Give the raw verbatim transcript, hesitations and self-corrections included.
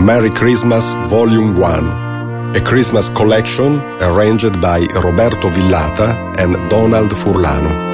Merry Christmas Volume one, a Christmas collection arranged by Roberto Villata and Donald Furlano.